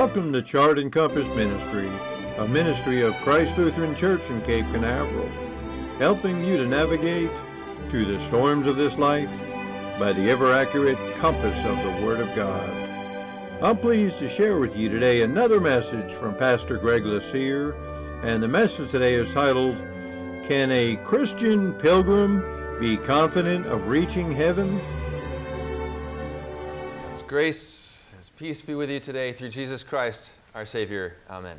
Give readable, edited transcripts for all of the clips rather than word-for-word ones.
Welcome to Chart and Compass Ministry, a ministry of Christ Lutheran Church in Cape Canaveral, helping you to navigate through the storms of this life by the ever-accurate compass of the Word of God. I'm pleased to share with you today another message from Pastor Greg Lassere, and the message today is titled, Can a Christian Pilgrim be Confident of Reaching Heaven? God's grace, His peace be with you today through Jesus Christ, our Savior. Amen.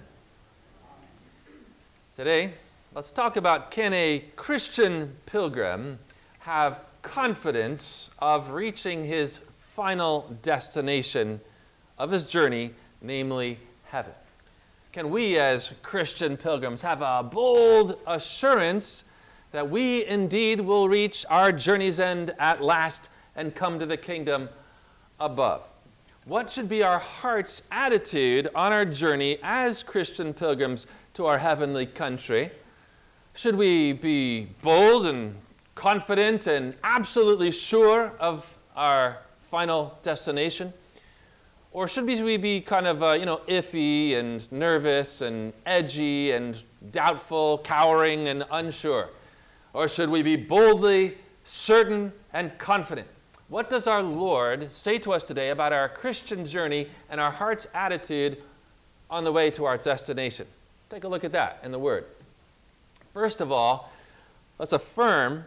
Today, let's talk about, can a Christian pilgrim have confidence of reaching his final destination of his journey, namely heaven? Can we as Christian pilgrims have a bold assurance that we indeed will reach our journey's end at last and come to the kingdom above? What should be our heart's attitude on our journey as Christian pilgrims to our heavenly country? Should we be bold and confident and absolutely sure of our final destination? Or should we be kind of, iffy and nervous and edgy and doubtful, cowering and unsure? Or should we be boldly certain and confident? What does our Lord say to us today about our Christian journey and our heart's attitude on the way to our destination? Take a look at that in the Word. First of all, let's affirm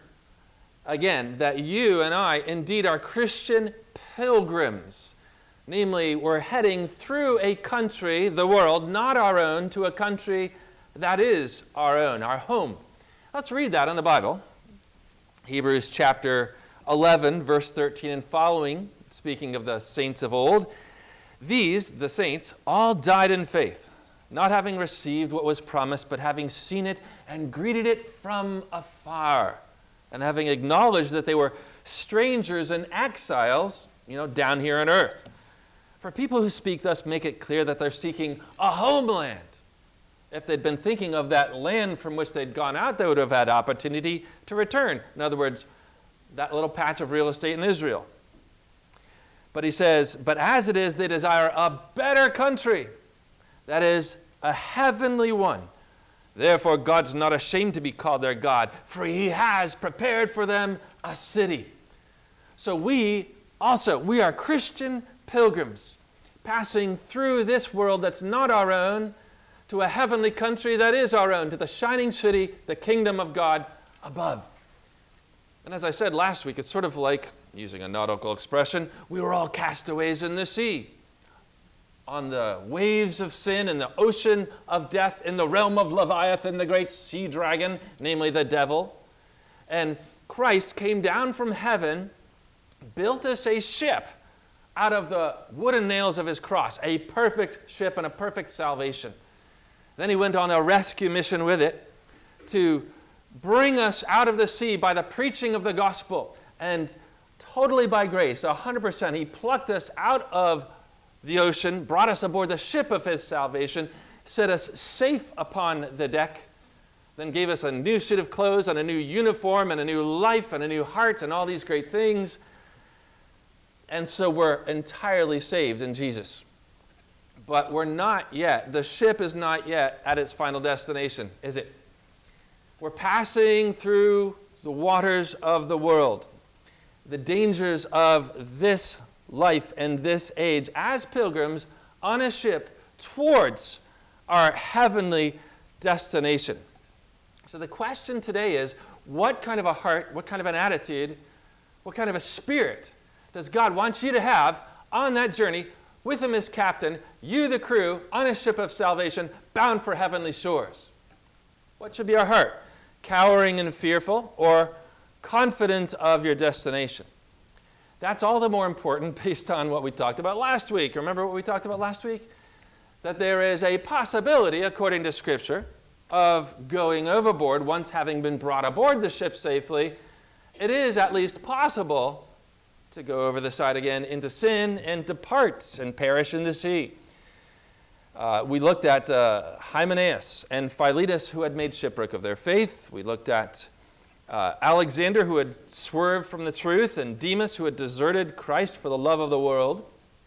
again that you and I indeed are Christian pilgrims. Namely, we're heading through a country, the world, not our own, to a country that is our own, our home. Let's read that in the Bible. Hebrews chapter 11, verse 13 and following, speaking of the saints of old. These, the saints, all died in faith, not having received what was promised, but having seen it and greeted it from afar, and having acknowledged that they were strangers and exiles, down here on earth. For people who speak thus make it clear that they're seeking a homeland. If they'd been thinking of that land from which they'd gone out, they would have had opportunity to return. In other words, that little patch of real estate in Israel. But he says, but as it is, they desire a better country, that is, a heavenly one. Therefore, God's not ashamed to be called their God, for He has prepared for them a city. So we are Christian pilgrims, passing through this world that's not our own to a heavenly country that is our own, to the shining city, the kingdom of God above. And as I said last week, it's sort of like, using a nautical expression, we were all castaways in the sea, on the waves of sin, in the ocean of death, in the realm of Leviathan, the great sea dragon, namely the devil. And Christ came down from heaven, built us a ship out of the wooden nails of His cross, a perfect ship and a perfect salvation. Then He went on a rescue mission with it to bring us out of the sea by the preaching of the gospel. And totally by grace, 100%, He plucked us out of the ocean, brought us aboard the ship of His salvation, set us safe upon the deck, then gave us a new suit of clothes and a new uniform and a new life and a new heart and all these great things. And so we're entirely saved in Jesus. But we're not yet. The ship is not yet at its final destination, is it? We're passing through the waters of the world, the dangers of this life and this age as pilgrims on a ship towards our heavenly destination. So the question today is, what kind of a heart, what kind of an attitude, what kind of a spirit does God want you to have on that journey with Him as captain, you the crew, on a ship of salvation, bound for heavenly shores? What should be our heart? Cowering and fearful, or confident of your destination? That's all the more important based on what we talked about last week. Remember what we talked about last week? That there is a possibility, according to Scripture, of going overboard once having been brought aboard the ship safely. It is at least possible to go over the side again into sin and depart and perish in the sea. We looked at Hymenaeus and Philetus, who had made shipwreck of their faith. We looked at Alexander, who had swerved from the truth, and Demas, who had deserted Christ for the love of the world.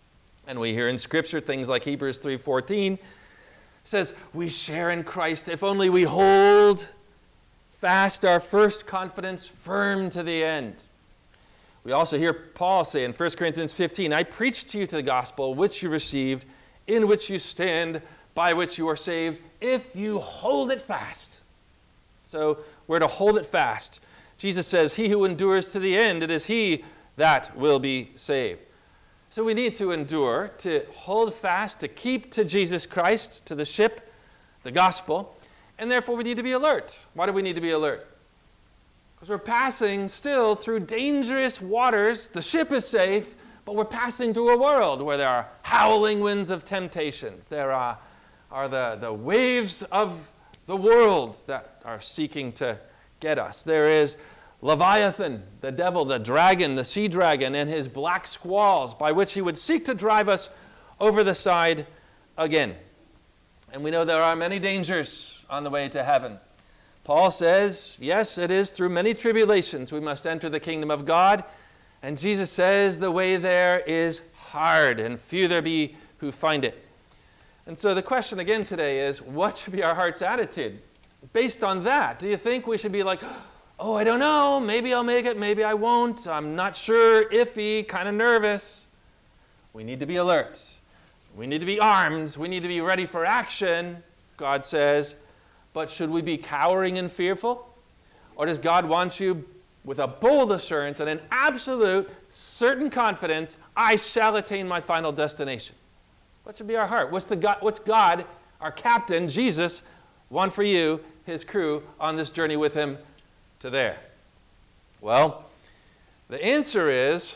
And we hear in Scripture things like Hebrews 3:14 says, we share in Christ if only we hold fast our first confidence firm to the end. We also hear Paul say in 1 Corinthians 15, I preach to you the gospel which you received, in which you stand, by which you are saved, if you hold it fast. So we're to hold it fast. Jesus says, he who endures to the end, it is he that will be saved. So we need to endure, to hold fast, to keep to Jesus Christ, to the ship, the gospel, and therefore we need to be alert. Why do we need to be alert? Because we're passing still through dangerous waters. The ship is safe, but we're passing through a world where there are howling winds of temptations. There are the waves of the world that are seeking to get us. There is Leviathan, the devil, the dragon, the sea dragon, and his black squalls by which he would seek to drive us over the side again. And we know there are many dangers on the way to heaven. Paul says, yes, it is through many tribulations we must enter the kingdom of God. And Jesus says the way there is hard, and few there be who find it. And so the question again today is, what should be our heart's attitude? Based on that, do you think we should be like, oh, I don't know, maybe I'll make it, maybe I won't, I'm not sure, iffy, kind of nervous? We need to be alert. We need to be armed. We need to be ready for action, God says. But should we be cowering and fearful? Or does God want you with a bold assurance and an absolute certain confidence, I shall attain my final destination? What should be our heart? What's God, our captain, Jesus, want for you, his crew, on this journey with him to there? Well, the answer is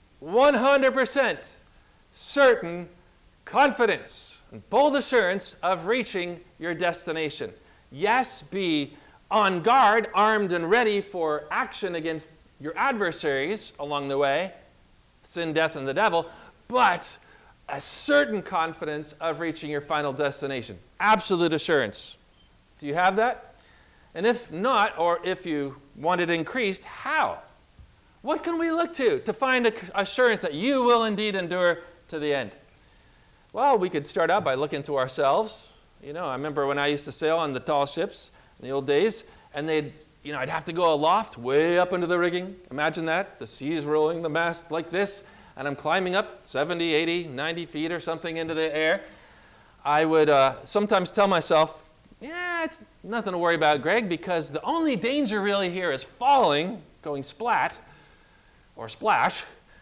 100% certain confidence and bold assurance of reaching your destination. Yes, be on guard, armed and ready for action against your adversaries along the way, sin, death, and the devil, but a certain confidence of reaching your final destination. Absolute assurance. Do you have that? And if not, or if you want it increased, how? What can we look to find assurance that you will indeed endure to the end? Well, we could start out by looking to ourselves. You know, I remember when I used to sail on the tall ships in the old days, and I'd have to go aloft, way up into the rigging. Imagine that, the sea's rolling the mast like this, and I'm climbing up 70, 80, 90 feet or something into the air. I would sometimes tell myself, yeah, it's nothing to worry about, Greg, because the only danger really here is falling, going splat, or splash.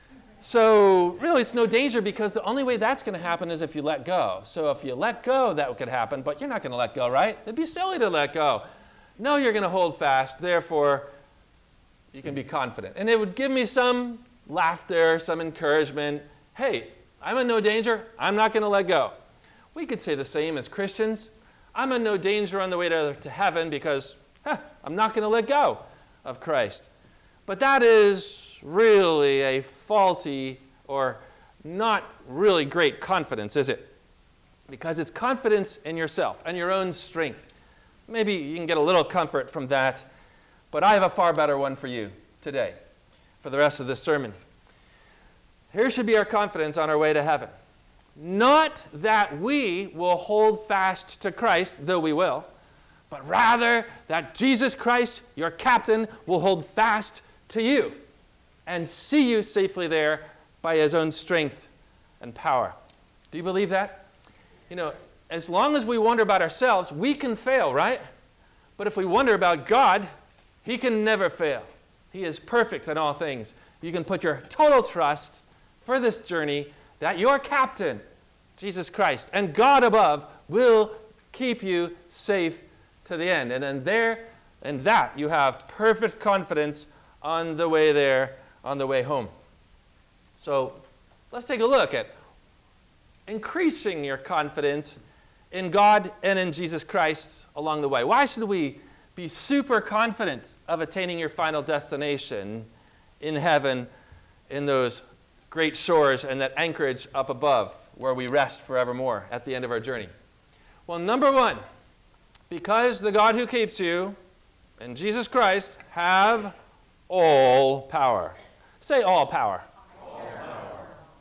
So really it's no danger because the only way that's going to happen is if you let go. So if you let go, that could happen, but you're not going to let go, right? It'd be silly to let go. No, you're going to hold fast, therefore you can be confident. And it would give me some laughter, some encouragement. Hey, I'm in no danger, I'm not going to let go. We could say the same as Christians. I'm in no danger on the way to heaven because I'm not going to let go of Christ. But that is really a faulty or not really great confidence, is it? Because it's confidence in yourself and your own strength. Maybe you can get a little comfort from that, but I have a far better one for you today, for the rest of this sermon. Here should be our confidence on our way to heaven. Not that we will hold fast to Christ, though we will, but rather that Jesus Christ, your captain, will hold fast to you and see you safely there by his own strength and power. Do you believe that? You know, as long as we wonder about ourselves, we can fail, right? But if we wonder about God, he can never fail. He is perfect in all things. You can put your total trust for this journey that your captain, Jesus Christ, and God above will keep you safe to the end. And then there, and that you have perfect confidence on the way there, on the way home. So let's take a look at increasing your confidence in God and in Jesus Christ along the way. Why should we be super confident of attaining your final destination in heaven, in those great shores and that anchorage up above where we rest forevermore at the end of our journey? Well, number one, because the God who keeps you and Jesus Christ have all power. Say all power. All power.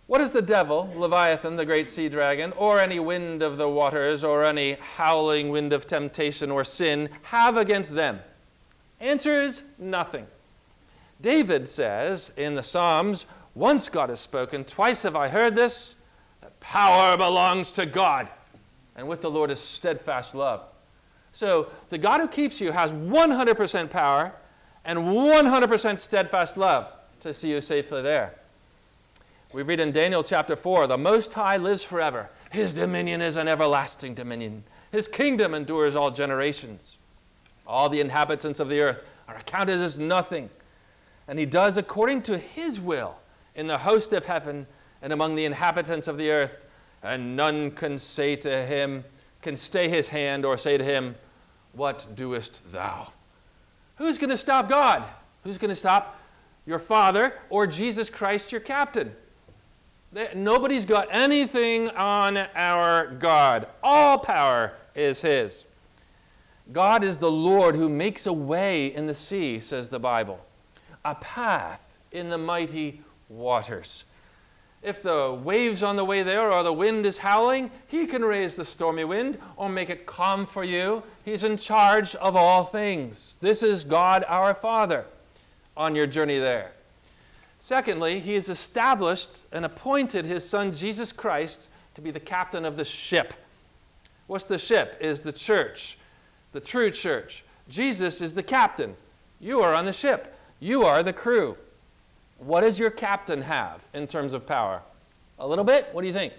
What is the devil, Leviathan, the great sea dragon, or any wind of the waters, or any howling wind of temptation or sin have against them? Answer is nothing. David says in the Psalms, once God has spoken, twice have I heard this, that power belongs to God, and with the Lord is steadfast love. So the God who keeps you has 100% power and 100% steadfast love to see you safely there. We read in Daniel chapter 4, the Most High lives forever. His dominion is an everlasting dominion. His kingdom endures all generations. All the inhabitants of the earth are accounted as nothing. And he does according to his will in the host of heaven and among the inhabitants of the earth. And none can say to him, can stay his hand or say to him, what doest thou? Who's going to stop God? Who's going to stop your Father or Jesus Christ, your captain? Nobody's got anything on our God. All power is his. God is the Lord who makes a way in the sea, says the Bible, a path in the mighty waters. If the wave's on the way there or the wind is howling, he can raise the stormy wind or make it calm for you. He's in charge of all things. This is God our Father on your journey there. Secondly, he has established and appointed his Son Jesus Christ to be the captain of the ship. What's the ship? Is the church, the true church. Jesus is the captain. You are on the ship. You are the crew. What does your captain have in terms of power? A little bit? What do you think?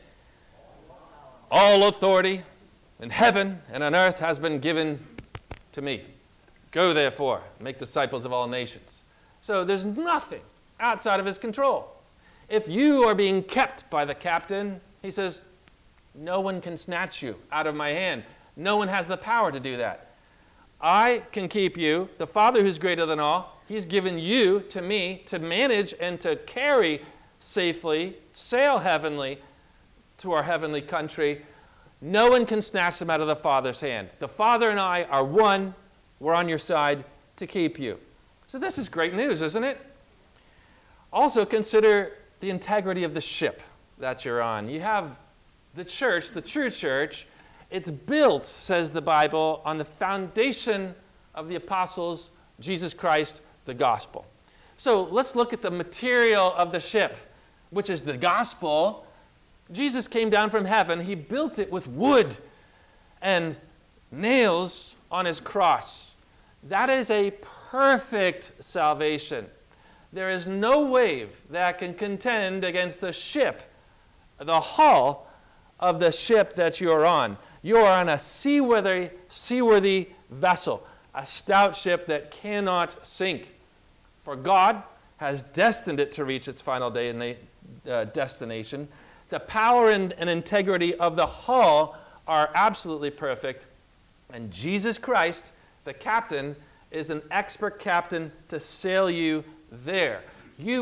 All authority in heaven and on earth has been given to me. Go therefore, make disciples of all nations. So there's nothing outside of his control. If you are being kept by the captain, he says, no one can snatch you out of my hand. No one has the power to do that. I can keep you. The Father who's greater than all, he's given you to me to manage and to carry safely, sail heavenly to our heavenly country. No one can snatch them out of the Father's hand. The Father and I are one. We're on your side to keep you. So this is great news, isn't it? Also consider the integrity of the ship that you're on. You have the church, the true church. It's built, says the Bible, on the foundation of the apostles, Jesus Christ, the gospel. So let's look at the material of the ship, which is the gospel. Jesus came down from heaven. He built it with wood and nails on his cross. That is a perfect salvation. There is no wave that can contend against the ship, the hull of the ship that you are on. You are on a seaworthy vessel, a stout ship that cannot sink. For God has destined it to reach its final destination. The power and integrity of the hull are absolutely perfect. And Jesus Christ, the captain, is an expert captain to sail you there. You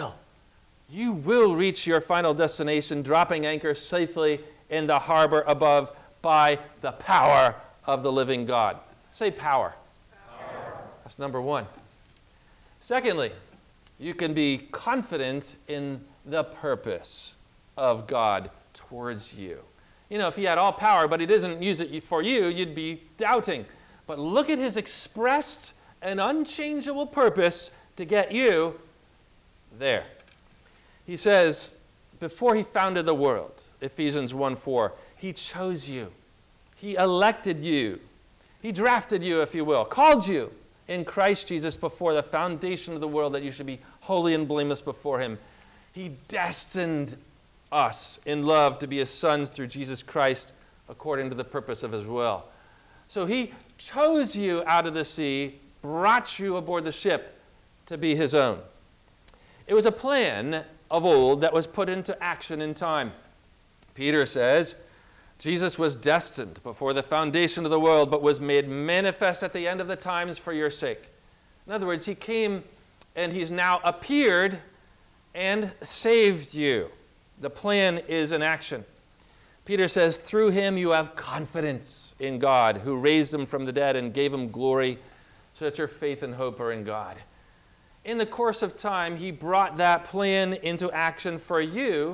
will reach your final destination, dropping anchor safely in the harbor above by the power of the living God. Say power. Power. That's number one. Secondly, you can be confident in the purpose of God towards you. You know, if he had all power, but he doesn't use it for you, you'd be doubting. But look at his expressed and unchangeable purpose to get you there. He says, before he founded the world, Ephesians 1:4, he chose you. He elected you. He drafted you, if you will, called you in Christ Jesus before the foundation of the world that you should be holy and blameless before him. He destined us in love to be his sons through Jesus Christ according to the purpose of his will. So he chose you out of the sea, brought you aboard the ship to be his own. It was a plan of old that was put into action in time. Peter says, Jesus was destined before the foundation of the world, but was made manifest at the end of the times for your sake. In other words, he came and he's now appeared and saved you. The plan is in action. Peter says, through him you have confidence in God, who raised him from the dead and gave him glory, so that your faith and hope are in God. In the course of time, he brought that plan into action for you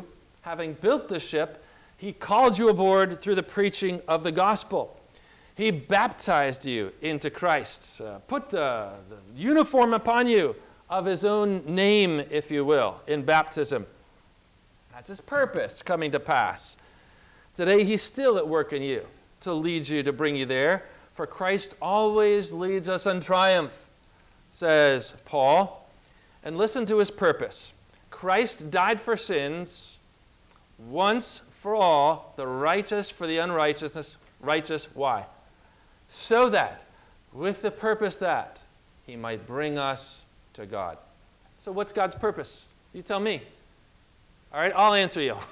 having built the ship, he called you aboard through the preaching of the gospel. He baptized you into Christ, put the uniform upon you of his own name, if you will, in baptism. That's his purpose coming to pass. Today, he's still at work in you to lead you, to bring you there. For Christ always leads us in triumph, says Paul. And listen to his purpose. Christ died for sins once for all, the righteous for the unrighteous. Righteous, why? So that, with the purpose that he might bring us to God. So what's God's purpose? You tell me. All right, I'll answer you.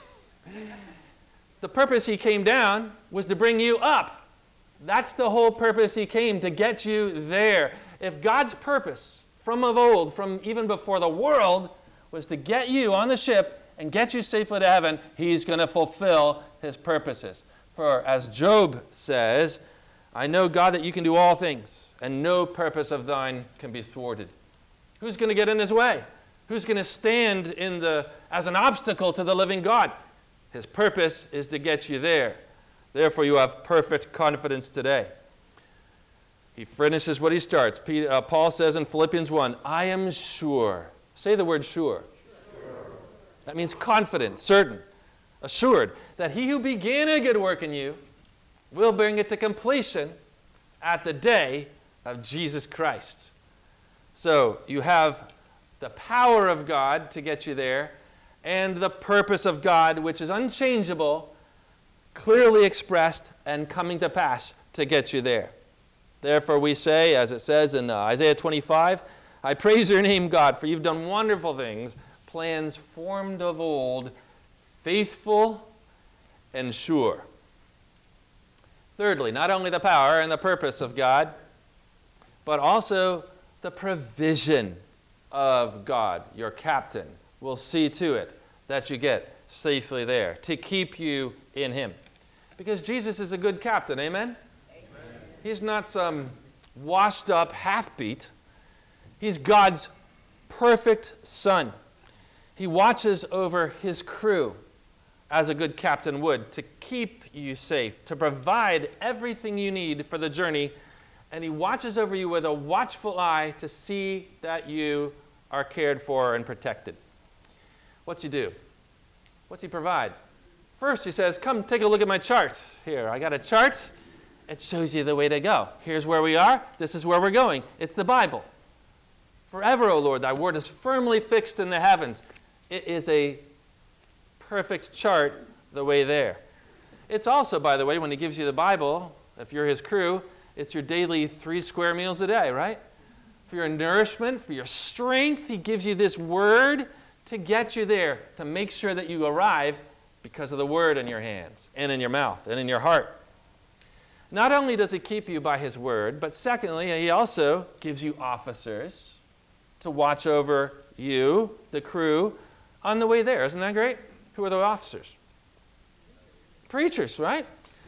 The purpose he came down was to bring you up. That's the whole purpose he came, to get you there. If God's purpose from of old, from even before the world, was to get you on the ship and get you safely to heaven, he's going to fulfill his purposes. For as Job says, I know, God, that you can do all things, and no purpose of thine can be thwarted. Who's going to get in his way? Who's going to stand as an obstacle to the living God? His purpose is to get you there. Therefore, you have perfect confidence today. He finishes what he starts. Paul says in Philippians 1, I am sure. Say the word sure. That means confident, certain, assured that he who began a good work in you will bring it to completion at the day of Jesus Christ. So you have the power of God to get you there, and the purpose of God, which is unchangeable, clearly expressed and coming to pass to get you there. Therefore we say, as it says in Isaiah 25, I praise your name, God, for you've done wonderful things, plans formed of old, faithful and sure. Thirdly, not only the power and the purpose of God, but also the provision of God, your captain, will see to it that you get safely there, to keep you in him. Because Jesus is a good captain, amen? Amen. He's not some washed up half-beat. He's God's perfect son. He watches over his crew as a good captain would, to keep you safe, to provide everything you need for the journey, and he watches over you with a watchful eye to see that you are cared for and protected. What's he do? What's he provide? First, he says, come take a look at my chart. Here, I got a chart. It shows you the way to go. Here's where we are. This is where we're going. It's the Bible. Forever, O Lord, thy word is firmly fixed in the heavens. It is a perfect chart the way there. It's also, by the way, when he gives you the Bible, if you're his crew, it's your daily 3 square meals a day, right? For your nourishment, for your strength, he gives you this word to get you there, to make sure that you arrive because of the word in your hands and in your mouth and in your heart. Not only does he keep you by his word, but secondly, he also gives you officers to watch over you, the crew, on the way there. Isn't that great? Who are the officers? Preachers, right?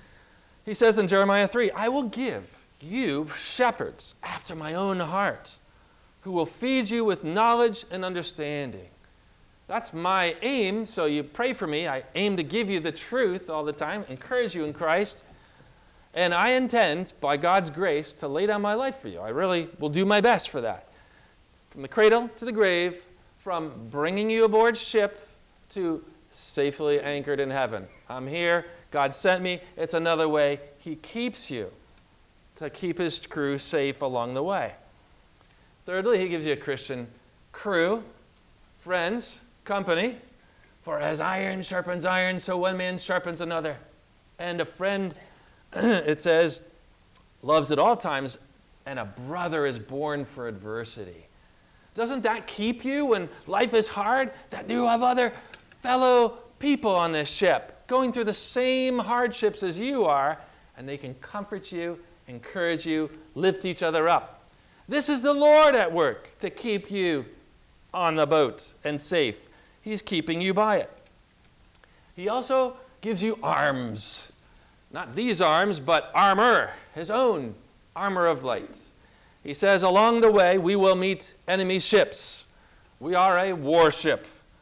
He says in Jeremiah 3, I will give you shepherds after my own heart, who will feed you with knowledge and understanding. That's my aim, so you pray for me. I aim to give you the truth all the time, encourage you in Christ, and I intend, by God's grace, to lay down my life for you. I really will do my best for that. From the cradle to the grave, from bringing you aboard ship to safely anchored in heaven. I'm here. God sent me. It's another way. He keeps you to keep his crew safe along the way. Thirdly, he gives you a Christian crew, friends, company. For as iron sharpens iron, so one man sharpens another. And a friend, it says, loves at all times, and a brother is born for adversity. Doesn't that keep you when life is hard? That you have other fellow people on this ship going through the same hardships as you are, and they can comfort you, encourage you, lift each other up. This is the Lord at work to keep you on the boat and safe. He's keeping you by it. He also gives you arms. Not these arms, but armor, his own armor of light. He says, along the way, we will meet enemy ships. We are a warship.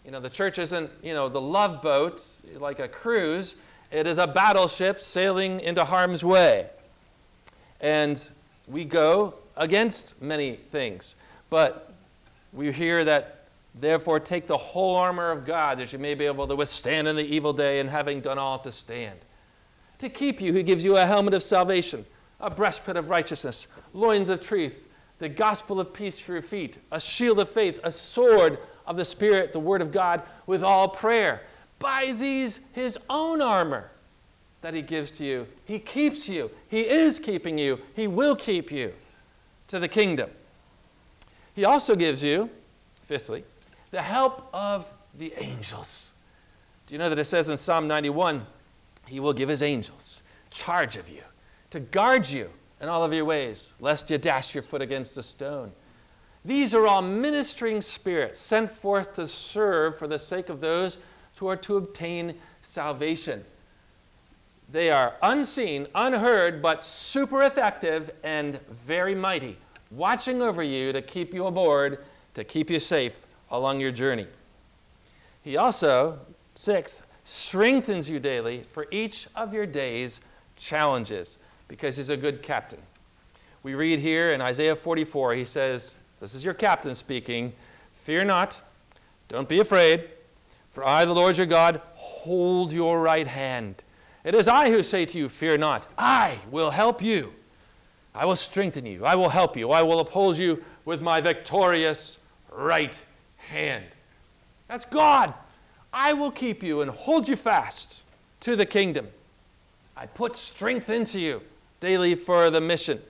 The church isn't, the love boat like a cruise. It is a battleship sailing into harm's way. And we go against many things. But we hear that, therefore, take the whole armor of God that you may be able to withstand in the evil day, and having done all to stand. To keep you, he gives you a helmet of salvation, a breastplate of righteousness, loins of truth, the gospel of peace for your feet, a shield of faith, a sword of the Spirit, the word of God, with all prayer. By these, his own armor that he gives to you, he keeps you. He is keeping you. He will keep you to the kingdom. He also gives you, fifthly, the help of the angels. Do you know that it says in Psalm 91, he will give his angels charge of you, to guard you in all of your ways, lest you dash your foot against a stone. These are all ministering spirits sent forth to serve for the sake of those who are to obtain salvation. They are unseen, unheard, but super effective and very mighty, watching over you to keep you aboard, to keep you safe along your journey. He also, 6, strengthens you daily for each of your day's challenges, because he's a good captain. We read here in Isaiah 44, he says, this is your captain speaking, fear not, don't be afraid, for I, the Lord your God, hold your right hand. It is I who say to you, fear not, I will help you. I will strengthen you, I will help you, I will uphold you with my victorious right hand. That's God. I will keep you and hold you fast to the kingdom. I put strength into you daily for the mission.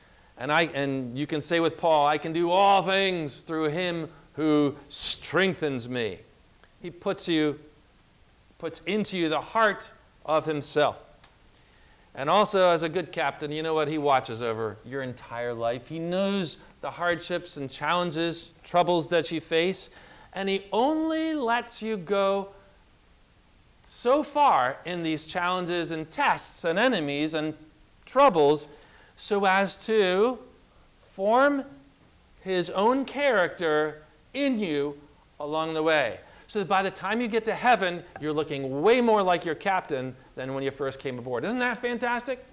And you can say with Paul, I can do all things through him who strengthens me. He puts into you the heart of himself. And also, as a good captain, you know what? He watches over your entire life. He knows the hardships and challenges, troubles that you face, and he only lets you go so far in these challenges and tests and enemies and troubles so as to form his own character in you along the way. So that by the time you get to heaven, you're looking way more like your captain than when you first came aboard. Isn't that fantastic?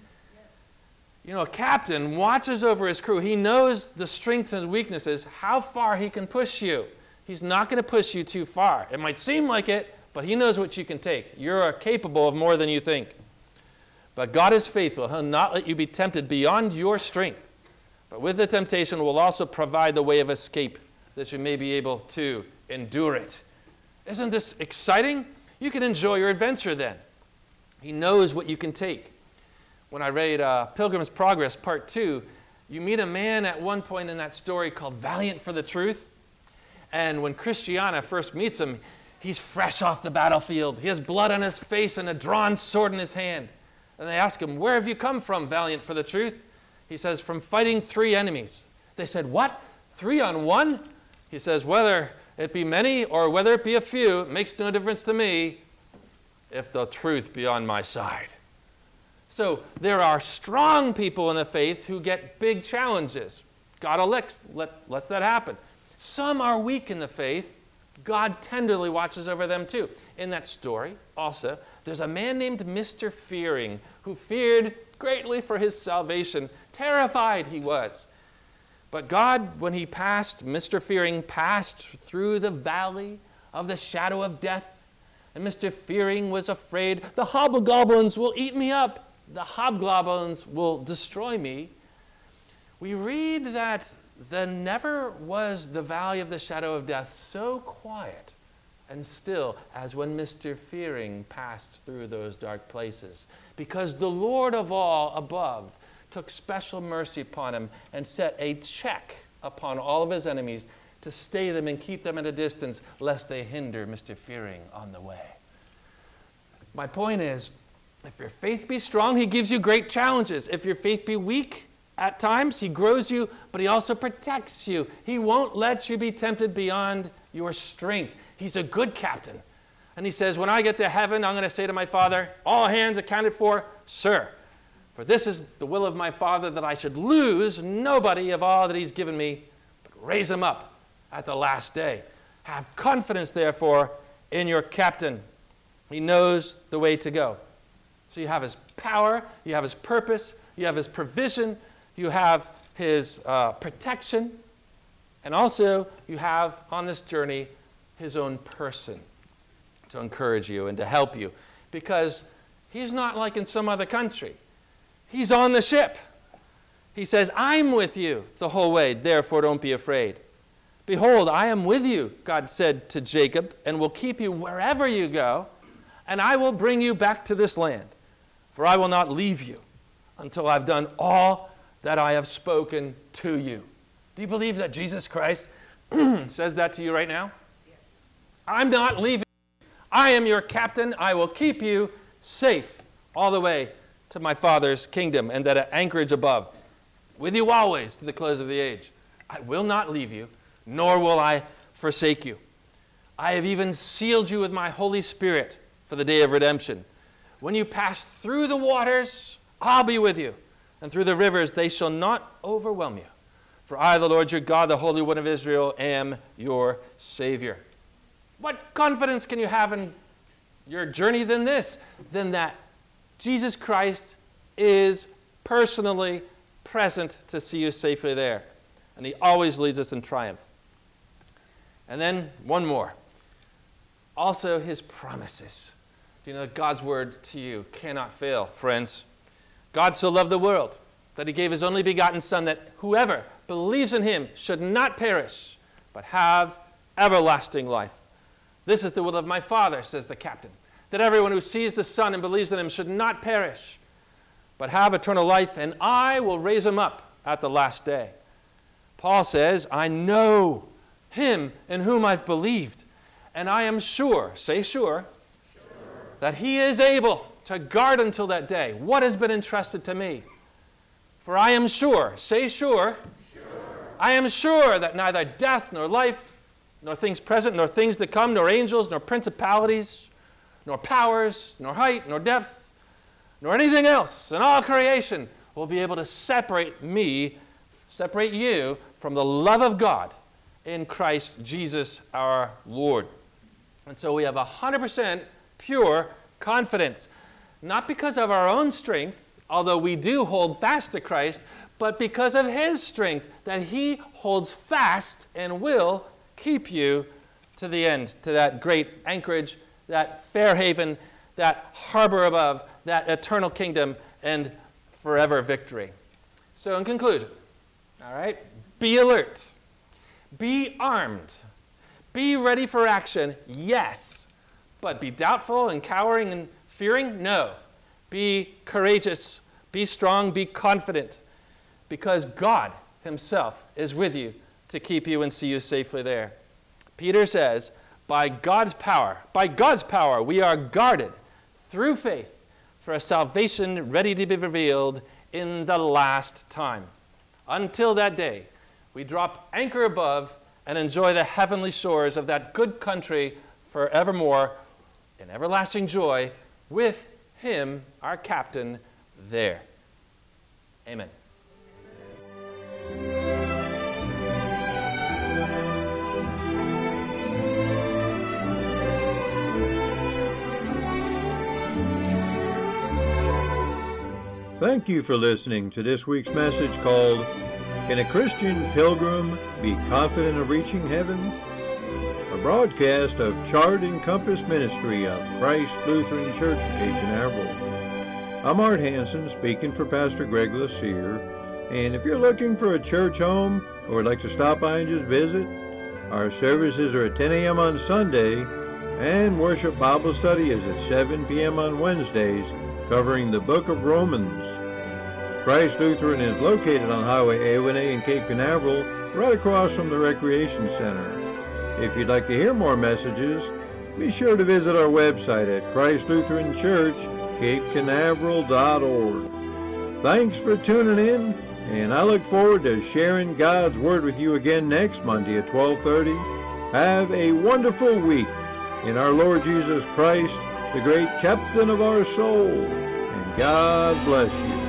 A captain watches over his crew. He knows the strengths and weaknesses, how far he can push you. He's not going to push you too far. It might seem like it, but he knows what you can take. You're capable of more than you think. But God is faithful. He'll not let you be tempted beyond your strength. But with the temptation will also provide the way of escape that you may be able to endure it. Isn't this exciting? You can enjoy your adventure then. He knows what you can take. When I read Pilgrim's Progress Part 2, you meet a man at one point in that story called Valiant for the Truth. And when Christiana first meets him, he's fresh off the battlefield. He has blood on his face and a drawn sword in his hand. And they ask him, where have you come from, Valiant for the Truth? He says, from fighting 3 enemies. They said, what? 3 on 1? He says, whether it be many or whether it be a few, it makes no difference to me if the truth be on my side. So there are strong people in the faith who get big challenges. God lets that happen. Some are weak in the faith. God tenderly watches over them too. In that story, also, there's a man named Mr. Fearing who feared greatly for his salvation. Terrified he was. But God, when he Mr. Fearing passed through the valley of the shadow of death, and Mr. Fearing was afraid, the hobgoblins will eat me up. The hobgoblins will destroy me. We read that never was the valley of the shadow of death so quiet and still as when Mr. Fearing passed through those dark places, because the Lord of all above took special mercy upon him and set a check upon all of his enemies to stay them and keep them at a distance, lest they hinder Mr. Fearing on the way. My point is, if your faith be strong, he gives you great challenges. If your faith be weak, at times, he grows you, but he also protects you. He won't let you be tempted beyond your strength. He's a good captain. And he says, when I get to heaven, I'm going to say to my Father, all hands accounted for, sir. For this is the will of my Father, that I should lose nobody of all that he's given me, but raise him up at the last day. Have confidence, therefore, in your captain. He knows the way to go. So you have his power, you have his purpose, you have his provision, you have his protection, and also you have on this journey his own person to encourage you and to help you, because he's not like in some other country. He's on the ship. He says, I'm with you the whole way, therefore don't be afraid. Behold, I am with you, God said to Jacob, and will keep you wherever you go, and I will bring you back to this land. For I will not leave you until I've done all that I have spoken to you. Do you believe that Jesus Christ says that to you right now? Yes. I'm not leaving you. I am your captain. I will keep you safe all the way to my Father's kingdom and that anchorage above, with you always to the close of the age. I will not leave you, nor will I forsake you. I have even sealed you with my Holy Spirit for the day of redemption. When you pass through the waters, I'll be with you. And through the rivers, they shall not overwhelm you. For I, the Lord your God, the Holy One of Israel, am your Savior. What confidence can you have in your journey than this? Than that Jesus Christ is personally present to see you safely there. And he always leads us in triumph. And then one more. Also his promises. You know, God's word to you cannot fail, friends. God so loved the world that he gave his only begotten Son, that whoever believes in him should not perish, but have everlasting life. This is the will of my Father, says the captain, that everyone who sees the Son and believes in him should not perish, but have eternal life, and I will raise him up at the last day. Paul says, I know him in whom I've believed, and I am sure, say sure, that he is able to guard until that day what has been entrusted to me. For I am sure, say sure, I am sure that neither death nor life, nor things present, nor things to come, nor angels, nor principalities, nor powers, nor height, nor depth, nor anything else in all creation will be able to separate you from the love of God in Christ Jesus our Lord. And so we have 100% pure confidence, not because of our own strength, although we do hold fast to Christ, but because of his strength, that he holds fast and will keep you to the end, to that great anchorage, that fair haven, that harbor above, that eternal kingdom, and forever victory. So in conclusion, all right, be alert, be armed, be ready for action, yes. But be doubtful and cowering and fearing? No. Be courageous, be strong, be confident, because God himself is with you to keep you and see you safely there. Peter says, by God's power, we are guarded through faith for a salvation ready to be revealed in the last time. Until that day, we drop anchor above and enjoy the heavenly shores of that good country forevermore in everlasting joy with him, our captain, there. Amen. Thank you for listening to this week's message called, Can a Christian Pilgrim Be Confident of Reaching Heaven? A broadcast of Chart and Compass Ministry of Christ Lutheran Church in Cape Canaveral. I'm Art Hansen, speaking for Pastor Greg Lassier, and if you're looking for a church home or would like to stop by and just visit, our services are at 10 a.m. on Sunday, and Worship Bible Study is at 7 p.m. on Wednesdays, covering the book of Romans. Christ Lutheran is located on Highway A1A in Cape Canaveral, right across from the Recreation Center. If you'd like to hear more messages, be sure to visit our website at Christ Lutheran Church, CapeCanaveral.org. Thanks for tuning in, and I look forward to sharing God's Word with you again next Monday at 12:30. Have a wonderful week in our Lord Jesus Christ, the great captain of our soul, and God bless you.